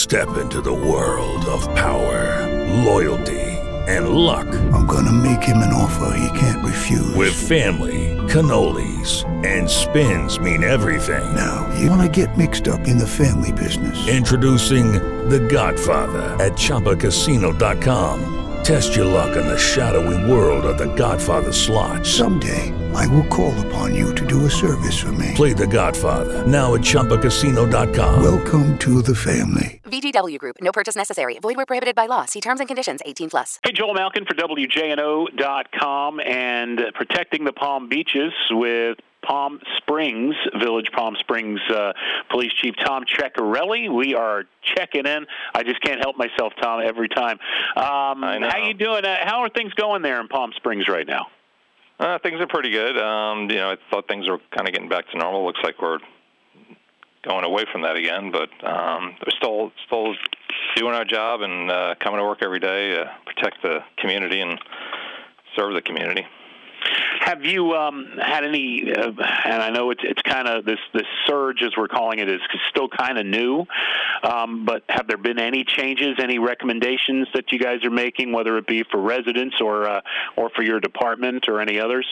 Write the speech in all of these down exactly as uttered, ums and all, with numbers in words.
Step into the world of power, loyalty, and luck. I'm gonna make him an offer he can't refuse. With family, cannolis, and spins mean everything. Now, you wanna get mixed up in the family business. Introducing The Godfather at Chumba Casino dot com. Test your luck in the shadowy world of The Godfather slot. Someday, I will call upon you to do a service for me. Play The Godfather, now at Chumba Casino dot com. Welcome to the family. V G W Group. No purchase necessary. Void where prohibited by law. See terms and conditions. eighteen plus. Hey, Joel Malkin for W J N O dot com and protecting the Palm Beaches with Palm Springs, Village Palm Springs uh, Police Chief Tom Ceccarelli. We are checking in. I just can't help myself, Tom, every time. Um, I know. How you doing? Uh, how are things going there in Palm Springs right now? Uh, things are pretty good. Um, you know, I thought things were kind of getting back to normal. Looks like we're going away from that again, but um, we're still still doing our job and uh, coming to work every day, uh, protect the community and serve the community. Have you um, had any, uh, and I know it's it's kind of this, this surge, as we're calling it, is still kind of new, um, but have there been any changes, any recommendations that you guys are making, whether it be for residents or uh, or for your department or any others?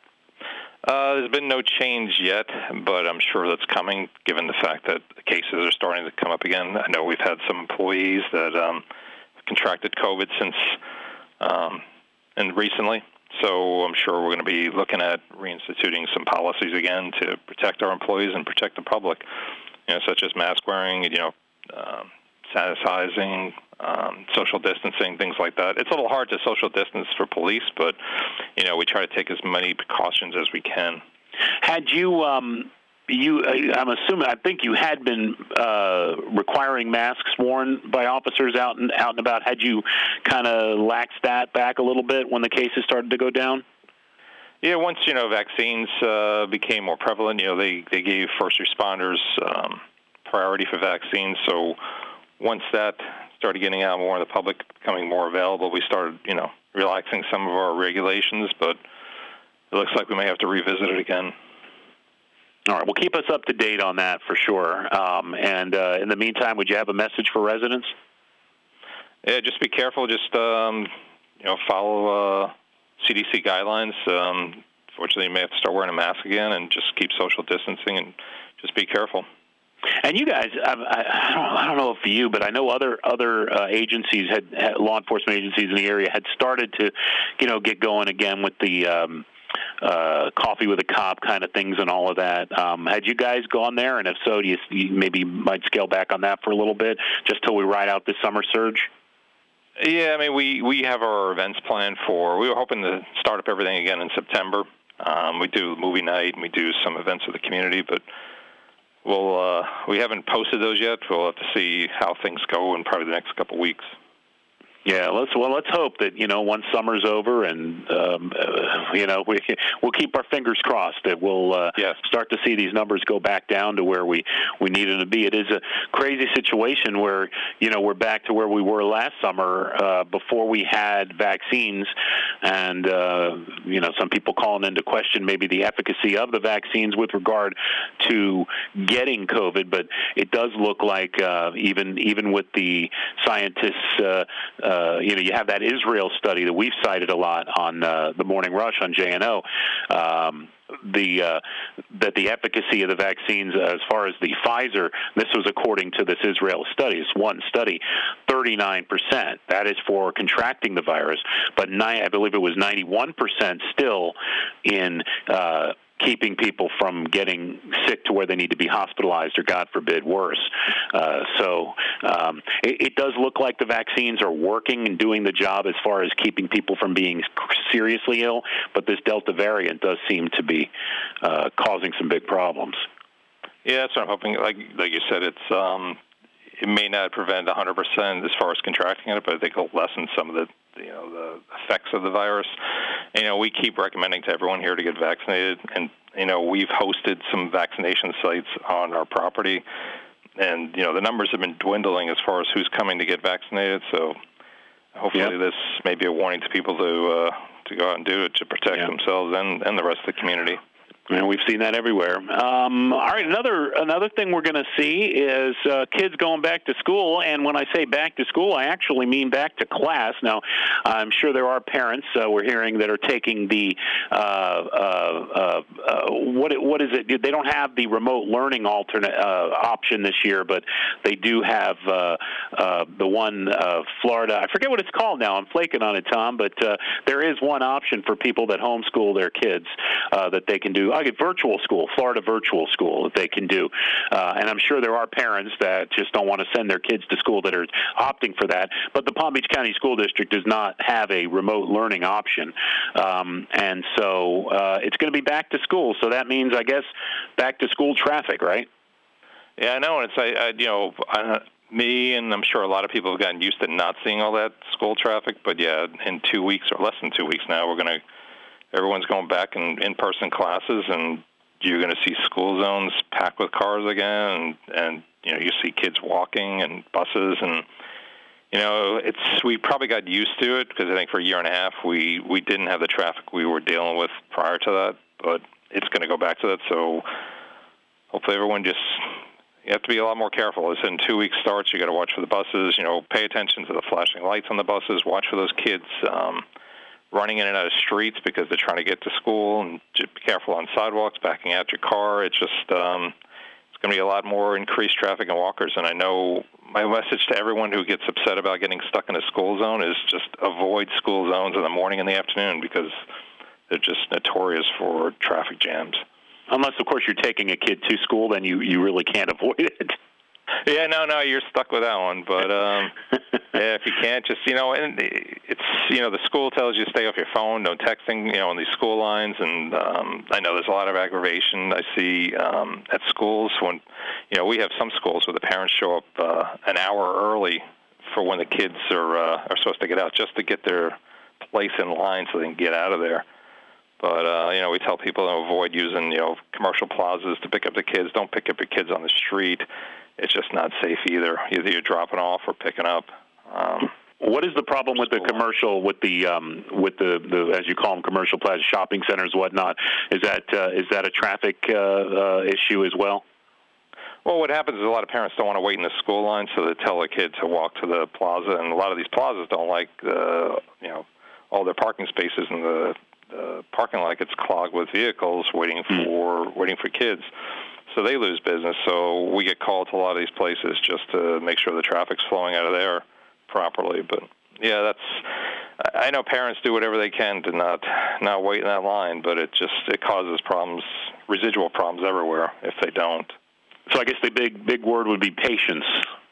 Uh, there's been no change yet, but I'm sure that's coming, given the fact that cases are starting to come up again. I know we've had some employees that um, contracted COVID since um, and recently. So I'm sure we're going to be looking at reinstituting some policies again to protect our employees and protect the public, you know, such as mask wearing, you know, um, sanitizing, um, social distancing, things like that. It's a little hard to social distance for police, but, you know, we try to take as many precautions as we can. Had you... Um You, I'm assuming, I think you had been uh, requiring masks worn by officers out and out and about. Had you kind of laxed that back a little bit when the cases started to go down? Yeah, once, you know, vaccines uh, became more prevalent, you know, they, they gave first responders um, priority for vaccines. So once that started getting out more in the public, becoming more available, we started, you know, relaxing some of our regulations, but it looks like we may have to revisit it again. All right. Well, keep us up to date on that for sure. Um, and uh, in the meantime, would you have a message for residents? Yeah, just be careful. Just um, you know, follow uh, C D C guidelines. Um, fortunately, you may have to start wearing a mask again, and just keep social distancing and just be careful. And you guys, I, I, don't, I don't know if you, but I know other other uh, agencies had, had law enforcement agencies in the area had started to, you know, get going again with the. Um, Uh, coffee with a cop kind of things and all of that. Um, had you guys gone there? And if so, do you, you maybe might scale back on that for a little bit just till we ride out this summer surge? Yeah, I mean, we, we have our events planned for, we were hoping to start up everything again in September. Um, we do movie night and we do some events with the community, but we'll, uh, we haven't posted those yet. We'll have to see how things go in probably the next couple of weeks. Yeah, let's well. Let's hope that you know once summer's over, and um, uh, you know we we'll keep our fingers crossed that we'll uh, yes. start to see these numbers go back down to where we, we need them to be. It is a crazy situation where you know we're back to where we were last summer uh, before we had vaccines, and uh, you know some people calling into question maybe the efficacy of the vaccines with regard to getting COVID, but it does look like uh, even even with the scientists. Uh, Uh, you know, you have that Israel study that we've cited a lot on uh, the Morning Rush on J N O. Um, the uh, that the efficacy of the vaccines, as far as the Pfizer, this was according to this Israel study. It's one study, thirty-nine percent. That is for contracting the virus, but nine, I believe it was ninety-one percent still in. Uh, keeping people from getting sick to where they need to be hospitalized or, God forbid, worse. Uh, so um, it, it does look like the vaccines are working and doing the job as far as keeping people from being seriously ill, but this Delta variant does seem to be uh, causing some big problems. Yeah, that's what I'm hoping. Like like you said, it's um, it may not prevent one hundred percent as far as contracting it, but I think it'll lessen some of the you know the effects of the virus. You know, we keep recommending to everyone here to get vaccinated, and you know we've hosted some vaccination sites on our property, and you know the numbers have been dwindling as far as who's coming to get vaccinated. So hopefully, yep. this may be a warning to people to uh, to go out and do it to protect yep. themselves and, and the rest of the community. And we've seen that everywhere. Um, all right, another another thing we're going to see is uh, kids going back to school. And when I say back to school, I actually mean back to class. Now, I'm sure there are parents uh, we're hearing that are taking the uh, uh, uh, uh, what what is it? They don't have the remote learning alternate uh, option this year, but they do have uh, uh, the one uh, Florida. I forget what it's called now. I'm flaking on it, Tom. But uh, there is one option for people that homeschool their kids uh, that they can do. I get virtual school, Florida virtual school that they can do. Uh, and I'm sure there are parents that just don't want to send their kids to school that are opting for that. But the Palm Beach County School District does not have a remote learning option. Um, and so uh, it's going to be back to school. So that means, I guess, back to school traffic, right? Yeah, I know. It's, I, I, you know, I, me and I'm sure a lot of people have gotten used to not seeing all that school traffic. But, yeah, in two weeks or less than two weeks now, we're going to everyone's going back in in-person classes, and you're going to see school zones packed with cars again, and, and you know you see kids walking and buses, and you know it's we probably got used to it because I think for a year and a half we we didn't have the traffic we were dealing with prior to that, but it's going to go back to that. So hopefully everyone just you have to be a lot more careful. As in two weeks starts, you got to watch for the buses. You know, pay attention to the flashing lights on the buses. Watch for those kids. Um, running in and out of streets because they're trying to get to school, and just be careful on sidewalks, backing out your car. It's just um, it's going to be a lot more increased traffic and walkers. And I know my message to everyone who gets upset about getting stuck in a school zone is just avoid school zones in the morning and the afternoon because they're just notorious for traffic jams. Unless, of course, you're taking a kid to school, then you, you really can't avoid it. Yeah, no, no, you're stuck with that one. But um, yeah, if you can't, just you know, and it's you know, the school tells you to stay off your phone, no texting, you know, on these school lines. And um, I know there's a lot of aggravation I see um, at schools when, you know, we have some schools where the parents show up uh, an hour early for when the kids are uh, are supposed to get out, just to get their place in line so they can get out of there. But, uh, you know, we tell people to avoid using, you know, commercial plazas to pick up the kids. Don't pick up your kids on the street. It's just not safe either. Either you're dropping off or picking up. Um, what is the problem with the commercial, with the, um, with the, the, as you call them, commercial plaza, shopping centers, whatnot? Is that uh, is that a traffic uh, uh, issue as well? Well, what happens is a lot of parents don't want to wait in the school line, so they tell their kids to walk to the plaza. And a lot of these plazas don't like, uh, you know, all their parking spaces in the uh, parking lot gets clogged with vehicles waiting for mm. waiting for kids. So they lose business. So we get called to a lot of these places just to make sure the traffic's flowing out of there properly. But yeah, that's. I know parents do whatever they can to not not wait in that line, but it just it causes problems, residual problems everywhere if they don't. So I guess the big big word would be patience.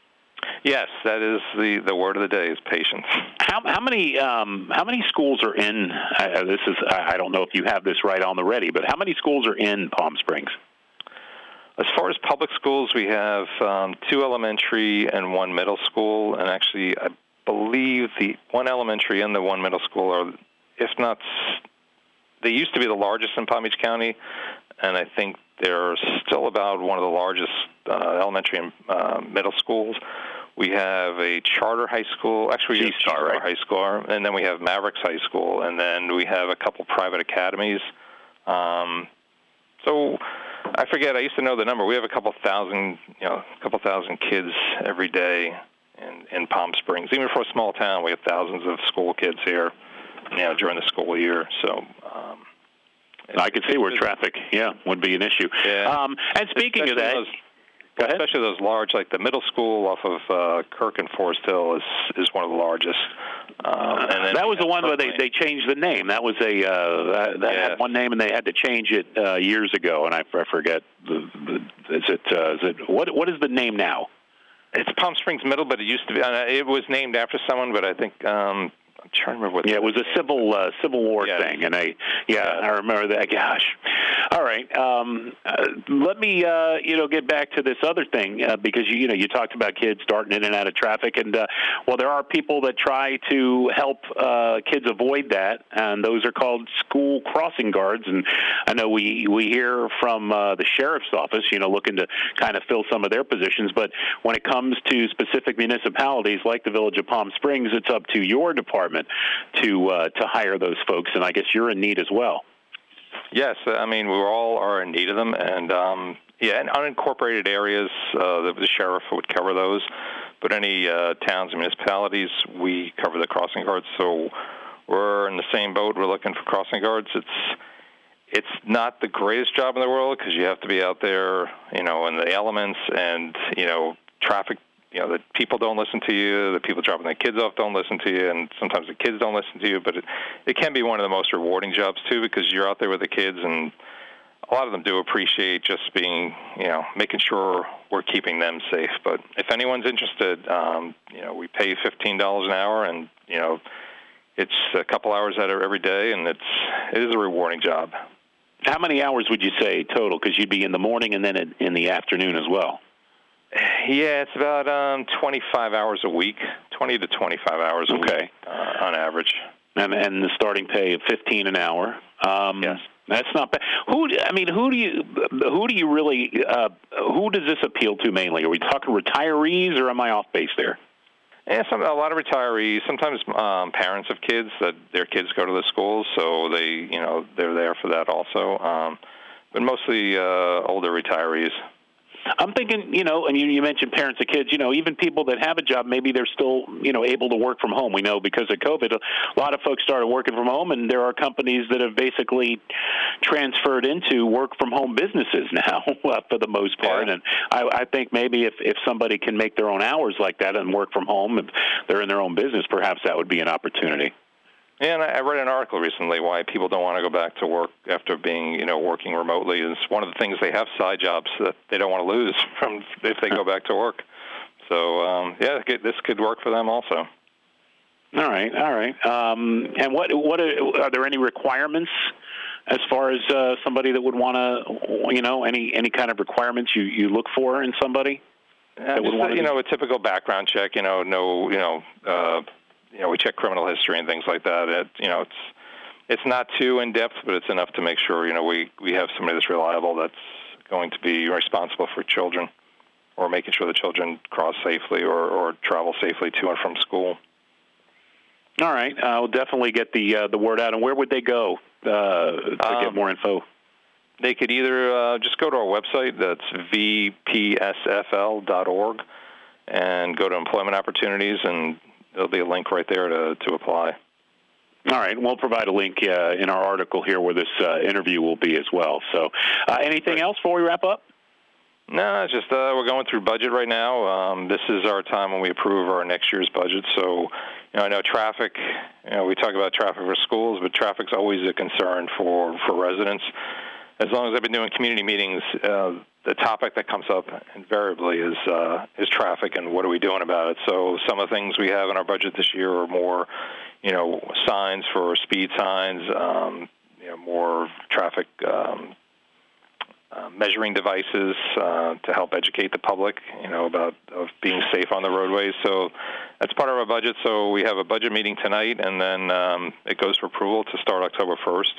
Yes, that is the, the word of the day is patience. How how many um, how many schools are in? Uh, this is I don't know if you have this right on the ready, but how many schools are in Palm Springs? As far as public schools, we have um, two elementary and one middle school, and actually, I believe the one elementary and the one middle school are, if not, they used to be the largest in Palm Beach County, and I think they're still about one of the largest uh, elementary and uh, middle schools. We have a charter high school, actually we have G-Star, right? High School, and then we have Mavericks High School, and then we have a couple private academies. Um, so I forget, I used to know the number. We have a couple thousand, you know, a couple thousand kids every day in, in Palm Springs. Even for a small town, we have thousands of school kids here, you know, during the school year. So um, I could see where traffic, yeah, would be an issue. Yeah. Um, and speaking especially of that, those, go ahead. Especially those large, like the middle school off of uh, Kirk and Forest Hill is is one of the largest. Um, and then that was the one where they, they changed the name. That was a uh, that yeah. had one name, and they had to change it uh, years ago. And I, I forget. The, the, is it uh, is it what what is the name now? It's Palm Springs Middle, but it used to be. Uh, it was named after someone, but I think. Um, I'm trying to remember what. Yeah, it was a civil uh, Civil War yes. thing, and I yeah, I remember that. Gosh, all right. Um, uh, let me uh, you know get back to this other thing uh, because you you know you talked about kids darting in and out of traffic, and uh, well, there are people that try to help uh, kids avoid that, and those are called school crossing guards. And I know we we hear from uh, the sheriff's office, you know, looking to kind of fill some of their positions, but when it comes to specific municipalities like the Village of Palm Springs, it's up to your department to uh, to hire those folks, and I guess you're in need as well. Yes, I mean, we all are in need of them, and um, yeah, and unincorporated areas, uh, the, the sheriff would cover those, but any uh, towns and municipalities, we cover the crossing guards, so we're in the same boat. We're looking for crossing guards. It's it's not the greatest job in the world because you have to be out there, you know, in the elements, and, you know, traffic, you know, the people don't listen to you, the people dropping their kids off don't listen to you, and sometimes the kids don't listen to you, but it, it can be one of the most rewarding jobs, too, because you're out there with the kids, and a lot of them do appreciate just being, you know, making sure we're keeping them safe. But if anyone's interested, um, you know, we pay fifteen dollars an hour, and, you know, it's a couple hours out of every day, and it's it is a rewarding job. How many hours would you say total? Because you'd be in the morning and then in, in the afternoon as well. Yeah, it's about um, twenty-five hours a week, twenty to twenty-five hours a okay. week uh, on average. And, and the starting pay of fifteen an hour. Um, yes, that's not bad. Who? I mean, who do you? Who do you really? Uh, who does this appeal to mainly? Are we talking retirees, or am I off base there? Yeah, some, a lot of retirees. Sometimes um, parents of kids that their kids go to the schools, so they, you know, they're there for that also. Um, but mostly uh, older retirees. I'm thinking, you know, and you, you mentioned parents of kids, you know, even people that have a job, maybe they're still, you know, able to work from home. We know because of COVID, a lot of folks started working from home, and there are companies that have basically transferred into work from home businesses now for the most part. Yeah. And I, I think maybe if, if somebody can make their own hours like that and work from home, if they're in their own business, perhaps that would be an opportunity. Yeah, and I read an article recently why people don't want to go back to work after being, you know, working remotely. Is one of the things they have side jobs that they don't want to lose from if they go back to work. So, um, yeah, this could work for them also. All right, all right. Um, and what what are, are there any requirements as far as uh, somebody that would want to, you know, any any kind of requirements you, you look for in somebody? Uh, just, a, you know, a typical background check. You know, no, you know. Uh, You know, we check criminal history and things like that. It, you know, it's it's not too in depth, but it's enough to make sure, you know, we, we have somebody that's reliable, that's going to be responsible for children, or making sure the children cross safely or, or travel safely to and from school. All right, I'll definitely get the uh, the word out. And where would they go uh, to um, get more info? They could either uh, just go to our website. That's v p s f l dot org, and go to employment opportunities, and there'll be a link right there to, to apply. All right. We'll provide a link uh, in our article here where this uh, interview will be as well. So uh, anything right. else before we wrap up? No, it's just uh, we're going through budget right now. Um, this is our time when we approve our next year's budget. So, you know, I know traffic, you know, we talk about traffic for schools, but traffic's always a concern for, for residents. As long as I've been doing community meetings, uh, the topic that comes up invariably is uh, is traffic and what are we doing about it. So some of the things we have in our budget this year are more, you know, signs for speed signs, um, you know, more traffic um, uh, measuring devices uh, to help educate the public, you know, about of being safe on the roadways. So that's part of our budget. So we have a budget meeting tonight, and then um, it goes for approval to start October first.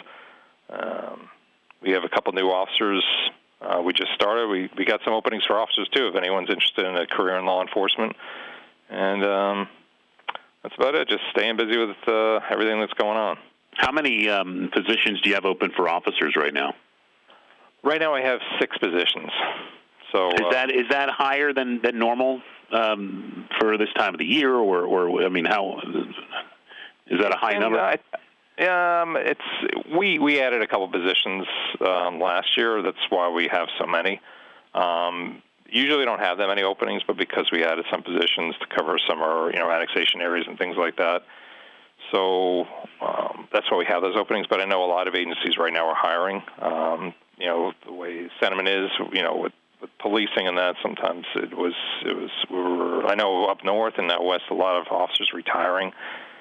Um, we have a couple new officers. Uh, we just started. We, we got some openings for officers, too, if anyone's interested in a career in law enforcement. And um, that's about it, just staying busy with uh, everything that's going on. How many um, positions do you have open for officers right now? Right now I have six positions. So Is uh, that is that higher than, than normal um, for this time of the year? Or, or, I mean, how is that a high and, number? Uh, Um, it's we we added a couple positions um, last year. That's why we have so many. Um, usually, we don't have that many openings, but because we added some positions to cover some of our, you know, annexation areas and things like that, so um, that's why we have those openings. But I know a lot of agencies right now are hiring. Um, you know, the way sentiment is, you know, with, with policing and that, sometimes it was it was we were. I know up north and out west, a lot of officers retiring,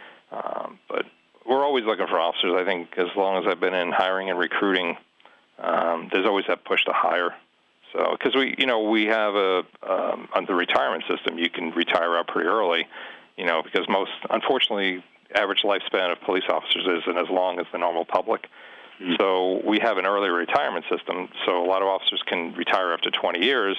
um, but. We're always looking for officers. I think as long as I've been in hiring and recruiting, um, there's always that push to hire. So, because we, you know, we have a um, on the retirement system, you can retire out pretty early, you know, because most, unfortunately, average lifespan of police officers isn't as long as the normal public. Mm-hmm. So we have an early retirement system. So a lot of officers can retire after twenty years.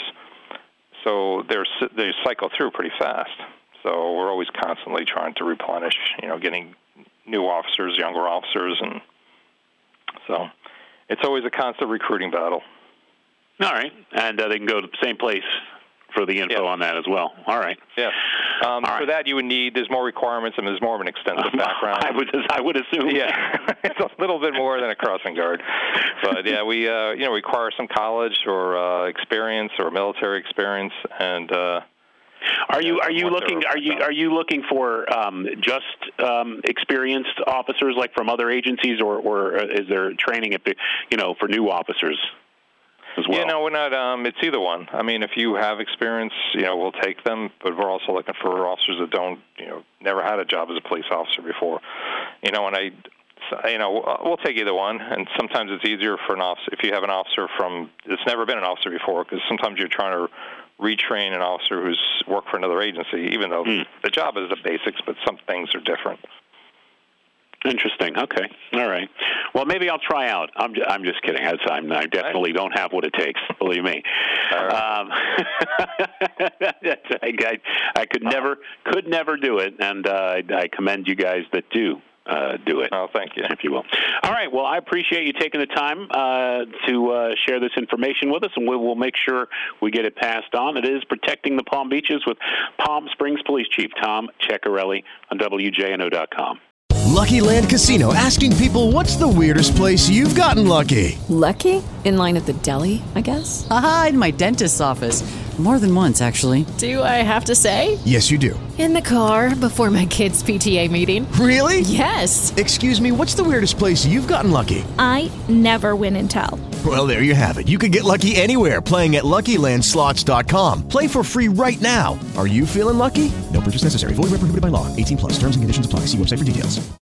So they're they cycle through pretty fast. So we're always constantly trying to replenish, you know, getting new officers, younger officers, and so it's always a constant recruiting battle. All right, and uh, they can go to the same place for the info yeah. on that as well. All right. Yeah. Um, All for right. that, you would need, there's more requirements and there's more of an extensive background. I would I would assume. Yeah. It's a little bit more than a crossing guard. But, yeah, we, uh, you know, require some college or uh, experience or military experience. And uh, are you yeah, are you looking are you are you looking for um, just um, experienced officers like from other agencies, or, or is there training at the, you know, for new officers as well? You know, we're not, um, it's either one. I mean, if you have experience, you know, we'll take them, but we're also looking for officers that don't, you know, never had a job as a police officer before. You know, and I, you know, we'll take either one, and sometimes it's easier for an officer, if you have an officer from, that's never been an officer before, because sometimes you're trying to retrain an officer who's worked for another agency, even though mm. the job is the basics, but some things are different. Interesting. Okay. All right. Well, maybe I'll try out. I'm just, I'm just kidding. I'm, I definitely don't have what it takes. Believe me. Right. Um, I, I, I could never could never do it, and uh, I, I commend you guys that do uh, do it. Oh, thank you, if you will. All right. Well, I appreciate you taking the time uh, to uh, share this information with us, and we will make sure we get it passed on. It is Protecting the Palm Beaches with Palm Springs Police Chief Tom Ceccarelli on W J N O dot com. Lucky Land Casino, asking people, what's the weirdest place you've gotten lucky? Lucky? In line at the deli, I guess? Aha, in my dentist's office. More than once, actually. Do I have to say? Yes, you do. In the car before my kids' P T A meeting. Really? Yes. Excuse me, what's the weirdest place you've gotten lucky? I never win and tell. Well, there you have it. You can get lucky anywhere, playing at Lucky Land Slots dot com. Play for free right now. Are you feeling lucky? No purchase necessary. Void where prohibited by law. eighteen plus. Terms and conditions apply. See website for details.